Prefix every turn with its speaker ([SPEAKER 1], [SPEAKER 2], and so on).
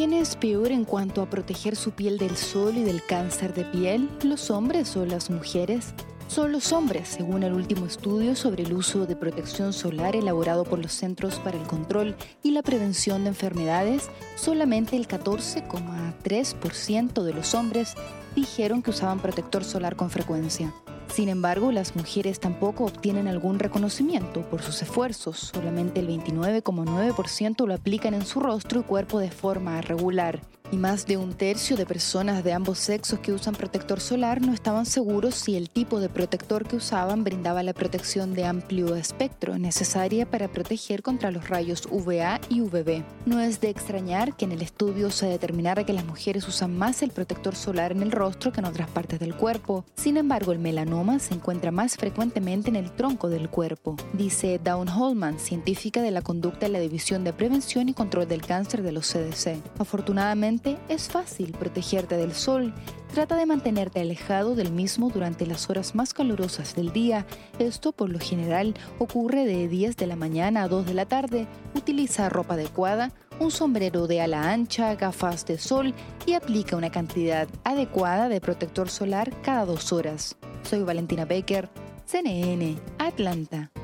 [SPEAKER 1] ¿Quién es peor en cuanto a proteger su piel del sol y del cáncer de piel? ¿Los hombres o las mujeres? Son los hombres, según el último estudio sobre el uso de protección solar elaborado por los Centros para el Control y la Prevención de Enfermedades. Solamente el 14,3% de los hombres dijeron que usaban protector solar con frecuencia. Sin embargo, las mujeres tampoco obtienen algún reconocimiento por sus esfuerzos. Solamente el 29,9% lo aplican en su rostro y cuerpo de forma regular. Y más de un tercio de personas de ambos sexos que usan protector solar no estaban seguros si el tipo de protector que usaban brindaba la protección de amplio espectro necesaria para proteger contra los rayos UVA y UVB. No es de extrañar que en el estudio se determinara que las mujeres usan más el protector solar en el rostro que en otras partes del cuerpo. Sin embargo, el melanoma se encuentra más frecuentemente en el tronco del cuerpo, dice Dawn Holman, científica de la conducta en la División de Prevención y Control del Cáncer de los CDC. Afortunadamente, es fácil protegerte del sol. Trata de mantenerte alejado del mismo durante las horas más calurosas del día. Esto, por lo general, ocurre de 10 de la mañana a 2 de la tarde. Utiliza ropa adecuada, un sombrero de ala ancha, gafas de sol y aplica una cantidad adecuada de protector solar cada 2 horas. Soy Valentina Becker, CNN, Atlanta.